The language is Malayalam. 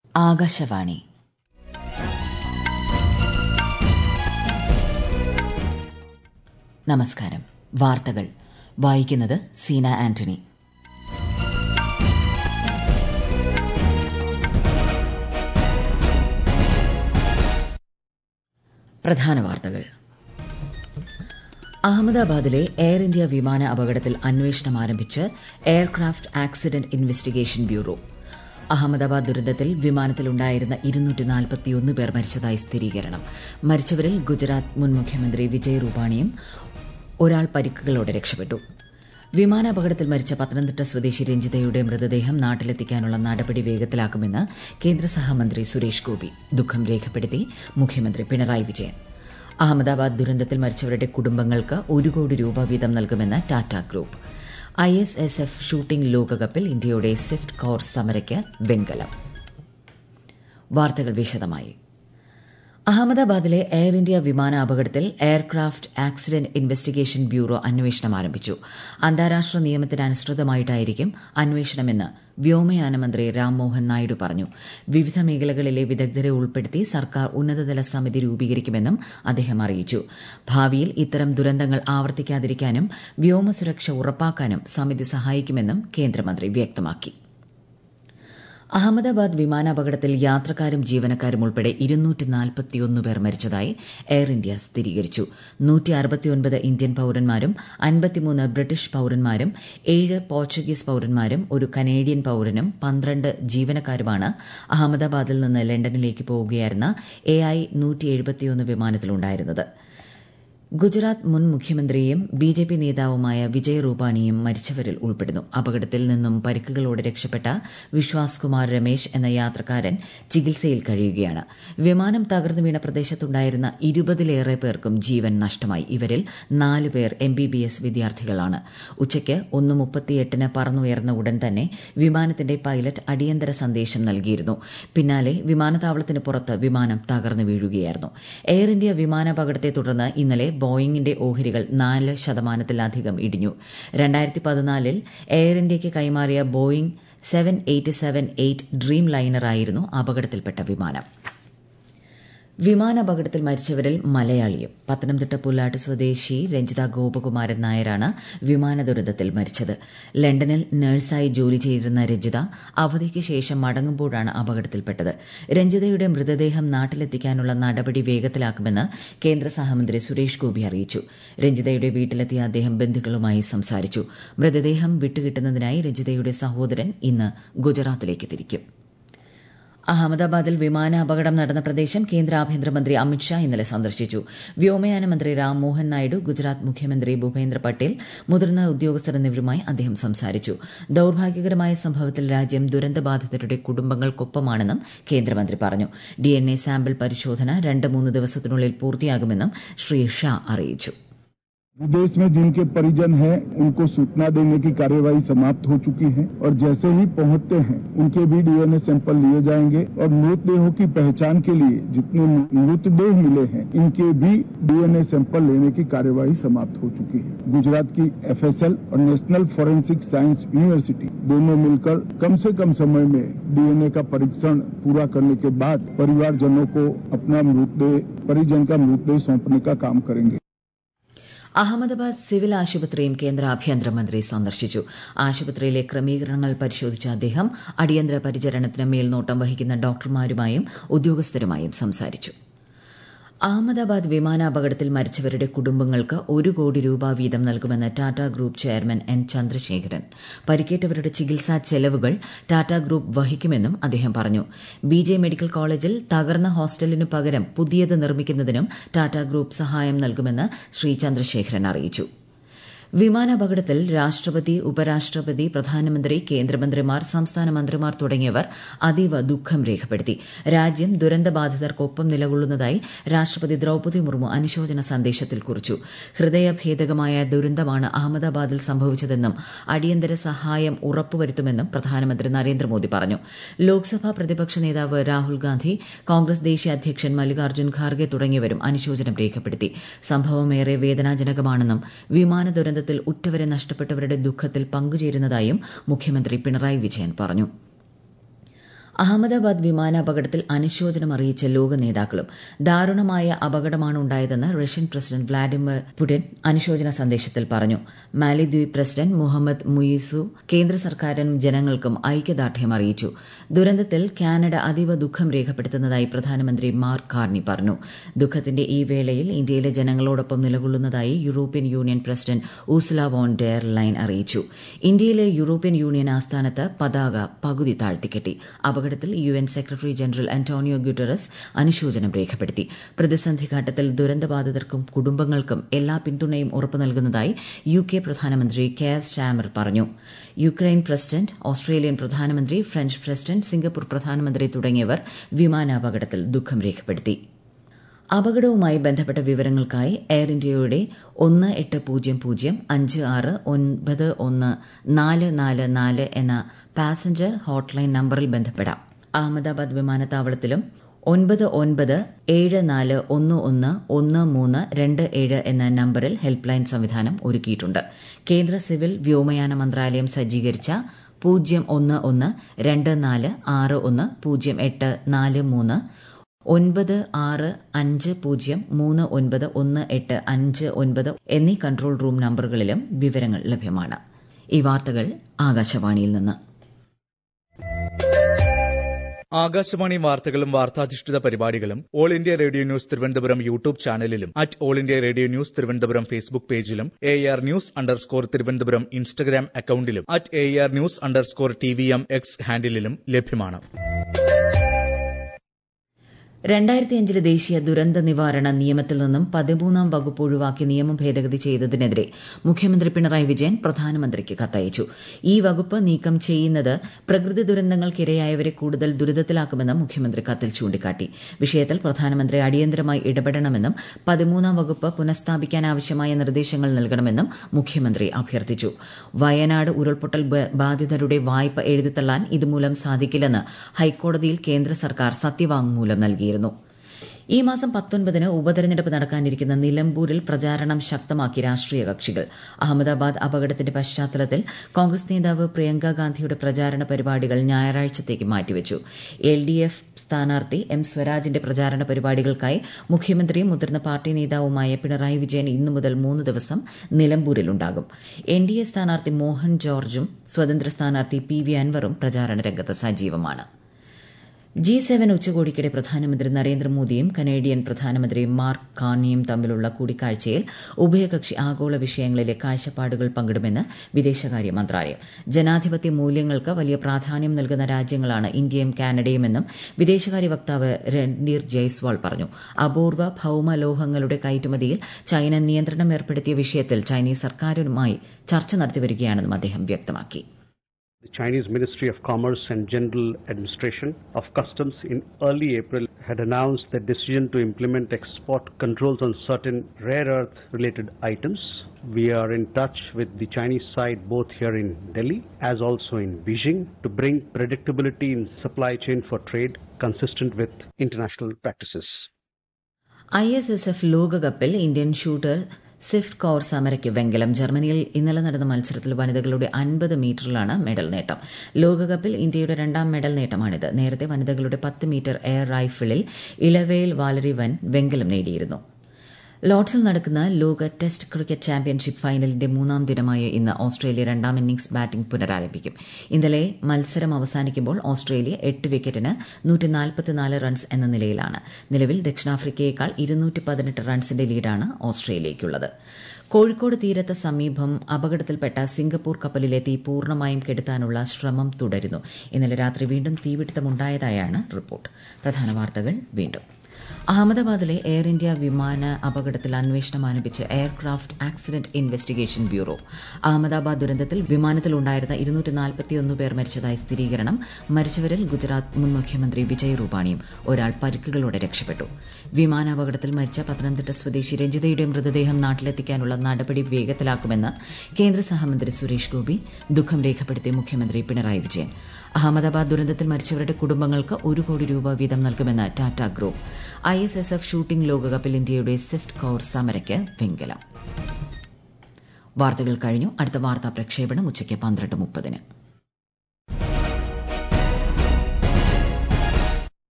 ആകാശവാണി. നമസ്കാരം. വാർത്തകൾ വായിക്കുന്നത് സീന ആന്റണി. പ്രധാന വാർത്തകൾ. അഹമ്മദാബാദിലെ എയർ ഇന്ത്യ വിമാന അപകടത്തിൽ അന്വേഷണം ആരംഭിച്ച് aircraft accident investigation bureau. Ahmedabad ദുരന്തത്തിൽ വിമാനത്തിലുണ്ടായിരുന്ന 241 പേർ മരിച്ചതായി സ്ഥിരീകരണം. മരിച്ചവരിൽ ഗുജറാത്ത് മുൻ മുഖ്യമന്ത്രി വിജയ് രൂപാണിയും ഒരാൾ പരിക്കുകളോടെ രക്ഷപ്പെട്ടു. വിമാനാപകടത്തിൽ മരിച്ച പത്തനംതിട്ട സ്വദേശി രഞ്ജിതയുടെ മൃതദേഹം നാട്ടിലെത്തിക്കാനുള്ള നടപടി വേഗത്തിലാക്കുമെന്ന് കേന്ദ്ര സഹമന്ത്രി സുരേഷ് ഗോപി ദുഃഖം രേഖപ്പെടുത്തി മുഖ്യമന്ത്രി പിണറായി വിജയൻ. അഹമ്മദാബാദ് ദുരന്തത്തിൽ മരിച്ചവരുടെ കുടുംബങ്ങൾക്ക് 1 കോടി രൂപ വീതം നൽകുമെന്ന് ടാറ്റ ഗ്രൂപ്പ്. ISSF ഷൂട്ടിംഗ് ലോകകപ്പിൽ ഇന്ത്യയുടെ സ്വിഫ്റ്റ് കൌർ സമരയ്ക്ക് വെങ്കലം. വാർത്തകൾ വിശദമായി. അഹമ്മദാബാദിലെ എയർ ഇന്ത്യ വിമാന അപകടത്തിൽ എയർക്രാഫ്റ്റ് ആക്സിഡന്റ് ഇൻവെസ്റ്റിഗേഷൻ ബ്യൂറോ അന്വേഷണം ആരംഭിച്ചു. അന്താരാഷ്ട്ര നിയമത്തിന് അനുസൃതമായിട്ടായിരിക്കും അന്വേഷണമെന്ന് വ്യോമയാന മന്ത്രി രാംമോഹൻ നായിഡു പറഞ്ഞു. വിവിധ മേഖലകളിലെ വിദഗ്ധരെ ഉൾപ്പെടുത്തി സർക്കാർ ഉന്നതതല സമിതി രൂപീകരിക്കുമെന്നും അദ്ദേഹം അറിയിച്ചു. ഭാവിയിൽ ഇത്തരം ദുരന്തങ്ങൾ ആവർത്തിക്കാതിരിക്കാനും വ്യോമസുരക്ഷ ഉറപ്പാക്കാനും സമിതി സഹായിക്കുമെന്നും കേന്ദ്രമന്ത്രി വ്യക്തമാക്കി. അഹമ്മദാബാദ് വിമാനാപകടത്തിൽ യാത്രക്കാരും ജീവനക്കാരും ഉൾപ്പെടെ 241 പേർ മരിച്ചതായി എയർ ഇന്ത്യ സ്ഥിരീകരിച്ചു. 169 ഇന്ത്യൻ പൌരന്മാരും 53 ബ്രിട്ടീഷ് പൌരന്മാരും 7 പോർച്ചുഗീസ് പൌരന്മാരും 1 കനേഡിയൻ പൌരനും 12 ജീവനക്കാരുമാണ് അഹമ്മദാബാദിൽ നിന്ന് ലണ്ടനിലേക്ക് പോവുകയായിരുന്ന AI-171 വിമാനത്തിലുണ്ടായിരുന്നത്. ഗുജറാത്ത് മുൻ മുഖ്യമന്ത്രിയും BJP നേതാവുമായ വിജയ് രൂപാണിയും മരിച്ചവരിൽ ഉൾപ്പെടുന്നു. അപകടത്തിൽ നിന്നും പരിക്കുകളോടെ രക്ഷപ്പെട്ട വിശ്വാസ് കുമാർ രമേശ് എന്ന യാത്രക്കാരൻ ചികിത്സയിൽ കഴിയുകയാണ്. വിമാനം തകർന്നു വീണ പ്രദേശത്തുണ്ടായിരുന്ന 20ലേറെ പേർക്കും ജീവൻ നഷ്ടമായി. ഇവരിൽ 4 പേർ MBBS വിദ്യാർത്ഥികളാണ്. ഉച്ചയ്ക്ക് 1:38 പറന്നുയർന്ന ഉടൻ തന്നെ വിമാനത്തിന്റെ പൈലറ്റ് അടിയന്തര സന്ദേശം നൽകിയിരുന്നു. പിന്നാലെ വിമാനത്താവളത്തിന് പുറത്ത് വിമാനം തകർന്നു വീഴുകയായിരുന്നു. എയർ ഇന്ത്യ വിമാനാപകടത്തെ തുടർന്ന് ഇന്നലെ ബോയിങ്ങിന്റെ ഓഹരികൾ 4% ഇടിഞ്ഞു. 2014 എയർ ഇന്ത്യയ്ക്ക് കൈമാറിയ ബോയിംഗ് 7878 ഡ്രീം ലൈനറായിരുന്നു അപകടത്തിൽപ്പെട്ട വിമാനം. വിമാനാപകടത്തിൽ മരിച്ചവരിൽ മലയാളിയും. പത്തനംതിട്ട പുല്ലാട്ട് സ്വദേശി രഞ്ജിത ഗോപകുമാരൻ നായരാണ് വിമാന ദുരന്തത്തിൽ മരിച്ചത്. ലണ്ടനിൽ നഴ്സായി ജോലി ചെയ്തിരുന്ന രഞ്ജിത അവധിക്ക് ശേഷം മടങ്ങുമ്പോഴാണ് അപകടത്തിൽപ്പെട്ടത്. രഞ്ജിതയുടെ മൃതദേഹം നാട്ടിലെത്തിക്കാനുള്ള നടപടി വേഗത്തിലാക്കുമെന്ന് കേന്ദ്ര സഹമന്ത്രി സുരേഷ് ഗോപി അറിയിച്ചു. രഞ്ജിതയുടെ വീട്ടിലെത്തിയ അദ്ദേഹം ബന്ധുക്കളുമായി സംസാരിച്ചു. മൃതദേഹം വിട്ടുകിട്ടുന്നതിനായി രഞ്ജിതയുടെ സഹോദരൻ ഇന്ന് ഗുജറാത്തിലേക്ക് തിരിക്കും. അഹമ്മദാബാദിൽ വിമാന അപകടം നടന്ന പ്രദേശം കേന്ദ്ര ആഭ്യന്തരമന്ത്രി അമിത്ഷാ ഇന്നലെ സന്ദർശിച്ചു. വ്യോമയാന മന്ത്രി രാംമോഹൻ നായിഡു, ഗുജറാത്ത് മുഖ്യമന്ത്രി ഭൂപേന്ദ്ര പട്ടേൽ, മുതിർന്ന ഉദ്യോഗസ്ഥർ എന്നിവരുമായി അദ്ദേഹം സംസാരിച്ചു. ദൌർഭാഗ്യകരമായ സംഭവത്തിൽ രാജ്യം ദുരന്തബാധിതരുടെ കുടുംബങ്ങൾക്കൊപ്പമാണെന്നും കേന്ദ്രമന്ത്രി പറഞ്ഞു. DNA സാമ്പിൾ പരിശോധന 2-3 ദിവസത്തിനുള്ളിൽ പൂർത്തിയാകുമെന്നും ശ്രീ ഷാ അറിയിച്ചു. विदेश में जिनके परिजन हैं उनको सूचना देने की कार्यवाही समाप्त हो चुकी है और जैसे ही पहुंचते हैं उनके भी DNA सैंपल लिए जाएंगे और मृतदेहों की पहचान के लिए जितने मृतदेह मिले हैं इनके भी DNA सैंपल लेने की कार्यवाही समाप्त हो चुकी है. गुजरात की FSL और नेशनल फॉरेंसिक साइंस यूनिवर्सिटी दोनों मिलकर कम से कम समय में DNA का परीक्षण पूरा करने के बाद परिवारजनों को अपना परिजन का मृतदेह सौंपने का काम करेंगे. അഹമ്മദാബാദ് സിവിൽ ആശുപത്രിയും കേന്ദ്ര ആഭ്യന്തരമന്ത്രി സന്ദർശിച്ചു. ആശുപത്രിയിലെ ക്രമീകരണങ്ങൾ പരിശോധിച്ച അദ്ദേഹം അടിയന്തര പരിചരണത്തിന് മേൽനോട്ടം വഹിക്കുന്ന ഡോക്ടർമാരുമായും ഉദ്യോഗസ്ഥരുമായും സംസാരിച്ചു. അഹമ്മദാബാദ് വിമാനാപകടത്തിൽ മരിച്ചവരുടെ കുടുംബങ്ങൾക്ക് 1 കോടി രൂപ വീതം നൽകുമെന്ന് Tata group chairman N. Chandrasekaran. പരിക്കേറ്റവരുടെ ചികിത്സാ ചെലവുകൾ ടാറ്റ ഗ്രൂപ്പ് വഹിക്കുമെന്നും അദ്ദേഹം പറഞ്ഞു. BJ മെഡിക്കൽ കോളേജിൽ തകർന്ന ഹോസ്റ്റലിനു പകരം പുതിയത് നിർമ്മിക്കുന്നതിനും ടാറ്റ ഗ്രൂപ്പ് സഹായം നൽകുമെന്ന് ശ്രീ ചന്ദ്രശേഖരൻ അറിയിച്ചു. വിമാനാപകടത്തിൽ രാഷ്ട്രപതി, ഉപരാഷ്ട്രപതി, പ്രധാനമന്ത്രി, കേന്ദ്രമന്ത്രിമാർ, സംസ്ഥാന മന്ത്രിമാർ തുടങ്ങിയവർ അതീവ ദുഃഖം രേഖപ്പെടുത്തി. രാജ്യം ദുരന്തബാധിതർക്കൊപ്പം നിലകൊള്ളുന്നതായി രാഷ്ട്രപതി ദ്രൌപദി മുർമു അനുശോചന സന്ദേശത്തിൽ കുറിച്ചു. ഹൃദയഭേദകമായ ദുരന്തമാണ് അഹമ്മദാബാദിൽ സംഭവിച്ചതെന്നും അടിയന്തര സഹായം ഉറപ്പുവരുത്തുമെന്നും പ്രധാനമന്ത്രി നരേന്ദ്രമോദി പറഞ്ഞു. ലോക്സഭാ പ്രതിപക്ഷ നേതാവ് രാഹുൽ ഗാന്ധി, കോൺഗ്രസ് ദേശീയ അധ്യക്ഷൻ മല്ലികാർജ്ജുൻ ഖാർഗെ തുടങ്ങിയവരും അനുശോചനം രേഖപ്പെടുത്തി. സംഭവം ഏറെ വേദനാജനകമാണെന്നും വിമാന ദുരന്തത്തിൽ ഉറ്റവരെ നഷ്ടപ്പെട്ടവരുടെ ദുഃഖത്തിൽ പങ്കുചേരുന്നതായും മുഖ്യമന്ത്രി പിണറായി വിജയൻ പറഞ്ഞു. അഹമ്മദാബാദ് വിമാനാപകടത്തിൽ അനുശോചനം അറിയിച്ച ലോക നേതാക്കളും ദാരുണമായ അപകടമാണ് ഉണ്ടായതെന്ന് റഷ്യൻ പ്രസിഡന്റ് വ്ളാഡിമിർ പുടിൻ അനുശോചന സന്ദേശത്തിൽ പറഞ്ഞു. മാലിദ്വീപ് പ്രസിഡന്റ് മുഹമ്മദ് മുയിസു കേന്ദ്ര സർക്കാരിനും ജനങ്ങൾക്കും ഐക്യദാർഢ്യം അറിയിച്ചു. ദുരന്തത്തിൽ കാനഡ അതീവ ദുഃഖം രേഖപ്പെടുത്തുന്നതായി പ്രധാനമന്ത്രി മാർക്ക് കാർണി പറഞ്ഞു. ദുഃഖത്തിന്റെ ഈ വേളയിൽ ഇന്ത്യയിലെ ജനങ്ങളോടൊപ്പം നിലകൊള്ളുന്നതായി European union president Ursula von der Leyen അറിയിച്ചു. ഇന്ത്യയിലെ യൂറോപ്യൻ യൂണിയൻ ആസ്ഥാനത്ത് പതാക പകുതി താഴ്ത്തിക്കെട്ടി. അപകടത്തിൽ UN secretary general Antonio Guterres അനുശോചനം രേഖപ്പെടുത്തി. പ്രതിസന്ധി ഘട്ടത്തിൽ ദുരന്തബാധിതർക്കും കുടുംബങ്ങൾക്കും എല്ലാ പിന്തുണയും ഉറപ്പു നൽകുന്നതായി UK പ്രധാനമന്ത്രി കെയർ സ്റ്റാമർ പറഞ്ഞു. യുക്രൈൻ പ്രസിഡന്റ്, ഓസ്ട്രേലിയൻ പ്രധാനമന്ത്രി, ഫ്രഞ്ച് പ്രസിഡന്റ്, സിംഗപ്പൂർ പ്രധാനമന്ത്രി തുടങ്ങിയവർ വിമാനാപകടത്തിൽ ദുഃഖം രേഖപ്പെടുത്തി. അപകടവുമായി ബന്ധപ്പെട്ട വിവരങ്ങൾക്കായി എയർ ഇന്ത്യയുടെ 1805569144 എന്ന പാസഞ്ചർ ഹോട്ട്ലൈൻ നമ്പറിൽ ബന്ധപ്പെടാം. അഹമ്മദാബാദ് വിമാനത്താവളത്തിലും 9974111327 എന്ന നമ്പറിൽ ഹെൽപ്പ് ലൈൻ സംവിധാനം ഒരുക്കിയിട്ടുണ്ട്. കേന്ദ്ര സിവിൽ വ്യോമയാന മന്ത്രാലയം സജ്ജീകരിച്ച 01124610843 9650391859 എന്നീ കൺട്രോൾ റൂം നമ്പറുകളിലും വിവരങ്ങൾ ലഭ്യമാണ്. ഈ വാർത്തകൾ ആകാശവാണിയിൽ നിന്ന്. ആകാശവാണി വാർത്തകളും വാർത്താധിഷ്ഠിത പരിപാടികളും all India radio news Thiruvananthapuram YouTube ചാനലിലും all India radio news Thiruvananthapuram Facebook പേജിലും AR News_ തിരുവനന്തപുരം ഇൻസ്റ്റഗ്രാം അക്കൌണ്ടിലും AR News_TVM X ഹാൻഡിലും ലഭ്യമാണ്. 2005 ദേശീയ ദുരന്ത നിവാരണ നിയമത്തിൽ നിന്നും 13ാം വകുപ്പ് ഒഴിവാക്കി നിയമം ഭേദഗതി ചെയ്തതിനെതിരെ മുഖ്യമന്ത്രി പിണറായി വിജയൻ പ്രധാനമന്ത്രിക്ക് കത്തയച്ചു. ഈ വകുപ്പ് നീക്കം ചെയ്യുന്നത് പ്രകൃതി ദുരന്തങ്ങൾക്കിരയായവരെ കൂടുതൽ ദുരിതത്തിലാക്കുമെന്ന് മുഖ്യമന്ത്രി കത്തിൽ ചൂണ്ടിക്കാട്ടി. വിഷയത്തിൽ പ്രധാനമന്ത്രി അടിയന്തരമായി ഇടപെടണമെന്നും 13ാം വകുപ്പ് പുനഃസ്ഥാപിക്കാനാവശ്യമായ നിർദ്ദേശങ്ങൾ നൽകണമെന്നും മുഖ്യമന്ത്രി അഭ്യർത്ഥിച്ചു. വയനാട് ഉരുൾപൊട്ടൽ ബാധിതരുടെ വായ്പ എഴുതിത്തള്ളാൻ ഇതുമൂലം സാധിക്കില്ലെന്ന് ഹൈക്കോടതിയിൽ കേന്ദ്ര സർക്കാർ സത്യവാങ്മൂലം നൽകി. ഈ മാസം 19-ന് ഉപതെരഞ്ഞെടുപ്പ് നടക്കാനിരിക്കുന്ന നിലമ്പൂരിൽ പ്രചാരണം ശക്തമാക്കി രാഷ്ട്രീയ കക്ഷികൾ. അഹമ്മദാബാദ് അപകടത്തിന്റെ പശ്ചാത്തലത്തിൽ കോൺഗ്രസ് നേതാവ് പ്രിയങ്ക ഗാന്ധിയുടെ പ്രചാരണ പരിപാടികൾ ഞായറാഴ്ചത്തേക്ക് മാറ്റിവച്ചു. LDF സ്ഥാനാർത്ഥി M സ്വരാജിന്റെ പ്രചാരണ പരിപാടികൾക്കായി മുഖ്യമന്ത്രിയും മുതിർന്ന പാർട്ടി നേതാവുമായ പിണറായി വിജയൻ ഇന്നു മുതൽ 3 ദിവസം നിലമ്പൂരിലുണ്ടാകും. NDA സ്ഥാനാർത്ഥി മോഹൻ ജോർജും സ്വതന്ത്ര സ്ഥാനാർത്ഥി PV അൻവറും പ്രചാരണ രംഗത്ത് സജീവമാണ്. G7 ഉച്ചകോടിക്കിടെ പ്രധാനമന്ത്രി നരേന്ദ്രമോദിയും കനേഡിയൻ പ്രധാനമന്ത്രി മാർക്ക് കാർണിയും തമ്മിലുള്ള കൂടിക്കാഴ്ചയിൽ ഉഭയകക്ഷി ആഗോള വിഷയങ്ങളിലെ കാഴ്ചപ്പാടുകൾ പങ്കിടുമെന്ന് വിദേശകാര്യ മന്ത്രാലയം. ജനാധിപത്യ മൂല്യങ്ങൾക്ക് വലിയ പ്രാധാന്യം നൽകുന്ന രാജ്യങ്ങളാണ് ഇന്ത്യയും കാനഡയുമെന്നും വിദേശകാര്യ വക്താവ് രൺധീർ ജയ്സ്വാൾ പറഞ്ഞു. അപൂർവ ഭൌമലോഹങ്ങളുടെ കയറ്റുമതിയിൽ ചൈന നിയന്ത്രണം ഏർപ്പെടുത്തിയ വിഷയത്തിൽ ചൈനീസ് സർക്കാരുമായി ചർച്ച നടത്തിവരികയാണെന്നും അദ്ദേഹം വ്യക്തമാക്കി. The Chinese Ministry of Commerce and General Administration of Customs in early April had announced the decision to implement export controls on certain rare earth related items. We are in touch with the Chinese side both here in Delhi as also in Beijing to bring predictability in supply chain for trade consistent with international practices. ISSF ലോകകപ്പിൽ ഇന്ത്യൻ ഷൂട്ടർ സ്വിഫ്റ്റ് കൌർ സമരയ്ക്ക് വെങ്കലം. ജർമ്മനിയിൽ ഇന്നലെ നടന്ന മത്സരത്തിൽ വനിതകളുടെ 50 മീറ്ററിലാണ് മെഡൽ നേട്ടം. ലോകകപ്പിൽ ഇന്ത്യയുടെ 2ാം മെഡൽ നേട്ടമാണിത്. നേരത്തെ വനിതകളുടെ 10 മീറ്റർ എയർ റൈഫിളിൽ ഇളവേൽ വാലറി വൻ വെങ്കലം നേടിയിരുന്നു. ലോർഡ്സിൽ നടക്കുന്ന ലോക ടെസ്റ്റ് ക്രിക്കറ്റ് ചാമ്പ്യൻഷിപ്പ് ഫൈനലിന്റെ 3ാം ദിനമായ ഇന്ന് ഓസ്ട്രേലിയ 2ാം ഇന്നിംഗ്സ് ബാറ്റിംഗ് പുനരാരംഭിക്കും. ഇന്നലെ മത്സരം അവസാനിക്കുമ്പോൾ ഓസ്ട്രേലിയ 8 വിക്കറ്റിന് 144 റൺസ് എന്ന നിലയിലാണ്. നിലവിൽ ദക്ഷിണാഫ്രിക്കയേക്കാൾ 218 റൺസിന്റെ ലീഡാണ് ഓസ്ട്രേലിയയ്ക്കുള്ളത്. കോഴിക്കോട് തീരത്ത് സമീപം അപകടത്തിൽപ്പെട്ട സിംഗപ്പൂർ കപ്പലിലെ തീ പൂർണ്ണമായും കെടുത്താനുള്ള ശ്രമം തുടരുന്നു. ഇന്നലെ രാത്രി വീണ്ടും തീപിടുത്തമുണ്ടായതായാണ് റിപ്പോർട്ട്. പ്രധാന വാർത്തകൾ വീണ്ടും. അഹമ്മദാബാദിലെ എയർ ഇന്ത്യ വിമാന അപകടത്തിൽ അന്വേഷണം ആരംഭിച്ച് aircraft accident investigation bureau. Ahmedabad ദുരന്തത്തിൽ വിമാനത്തിലുണ്ടായിരുന്ന 241 പേർ മരിച്ചതായി സ്ഥിരീകരണം. മരിച്ചവരിൽ ഗുജറാത്ത് മുൻ മുഖ്യമന്ത്രി വിജയ് രൂപാണിയും ഒരാൾ പരിക്കുകളോടെ രക്ഷപ്പെട്ടു. വിമാനാപകടത്തിൽ മരിച്ച പത്തനംതിട്ട സ്വദേശി രഞ്ജിതയുടെ മൃതദേഹം നാട്ടിലെത്തിക്കാനുള്ള നടപടി വേഗത്തിലാക്കുമെന്ന് കേന്ദ്ര സഹമന്ത്രി സുരേഷ് ഗോപി. ദുഃഖം രേഖപ്പെടുത്തി മുഖ്യമന്ത്രി പിണറായി വിജയൻ. അഹമ്മദാബാദ് ദുരന്തത്തിൽ മരിച്ചവരുടെ കുടുംബങ്ങൾക്ക് 1 കോടി രൂപ വീതം നൽകുമെന്ന് ടാറ്റ ഗ്രൂപ്പ്. ISSF ഷൂട്ടിംഗ് ലോകകപ്പിൽ ഇന്ത്യയുടെ സ്വിഫ്റ്റ് കൌർ സമരയ്ക്ക് വെങ്കലം. വാർത്തകൾ കഴിഞ്ഞു. അടുത്ത വാർത്താ പ്രക്ഷേപണം ഉച്ചയ്ക്ക് 12:30.